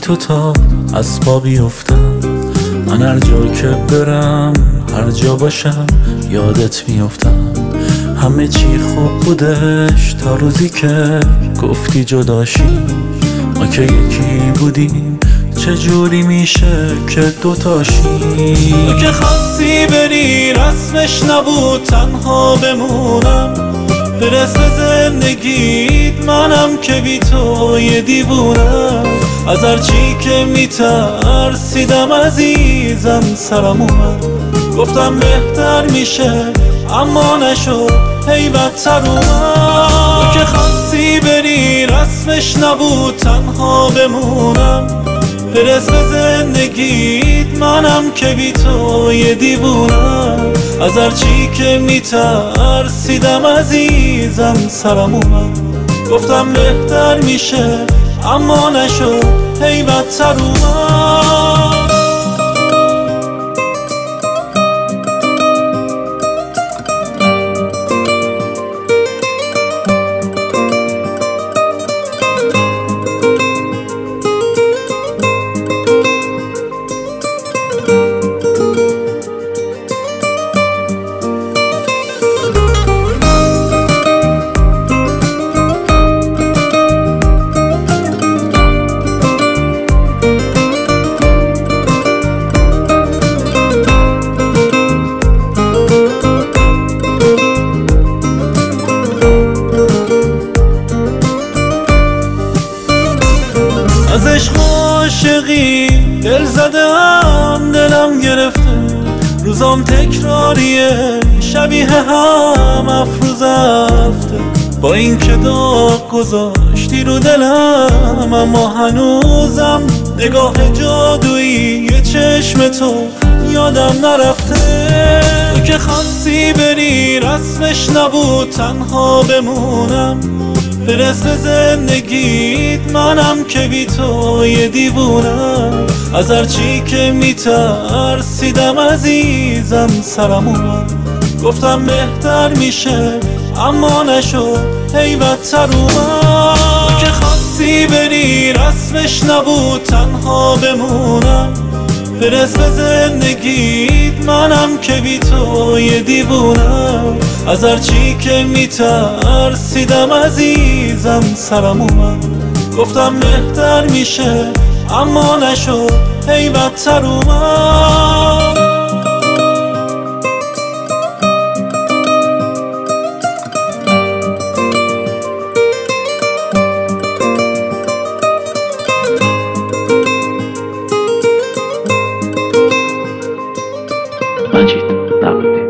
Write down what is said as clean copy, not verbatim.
تو تا از پا بیفتم. من هر جا که برم، هر جا باشم یادت میفتم. همه چی خوب بودش تا روزی که گفتی جداشی. ما که یکی بودیم چجوری میشه که دوتاشی؟ تو که خواستی بری رسمش نبود تنها بمونم. برس به زندگیت منم که بی تو یه دیوونم. از هرچی که میترسیدم عزیزم سرم اومد. گفتم بهتر میشه اما نشد، هی بدتر اومد. تو که خواستی بری رسمش نبود تنها بمونم. برس به زندگیت منم که بی تو یه دیوونم. از هرچی که میترسیدم عزیزم سرم اومد. گفتم بهتر میشه اما نشد، هی بدتر اومد. از عشق و عاشقی دل زدم، دلم گرفته. روزام تکراریه، شبیه هم افروز افته. با این که داغ گذاشتی رو دلم، اما هنوزم نگاه جادویی یه چشم تو یادم نرفته. تو که خواستی بری رسمش نبود تنها بمونم. برس به زندگیت منم که بی تو یه دیوونم. از هرچی که میترسیدم عزیزم سرم اومد. گفتم بهتر میشه اما نشد، هی بدتر اومد. تو که خواستی بری رسمش نبود تنها بمونم. برس به زندگیت منم که بی تو یه دیوونم. از هرچی که میترسیدم عزیزم سرم اومد. گفتم بهتر میشه اما نشد، هی بدتر اومد. مجید نبودی.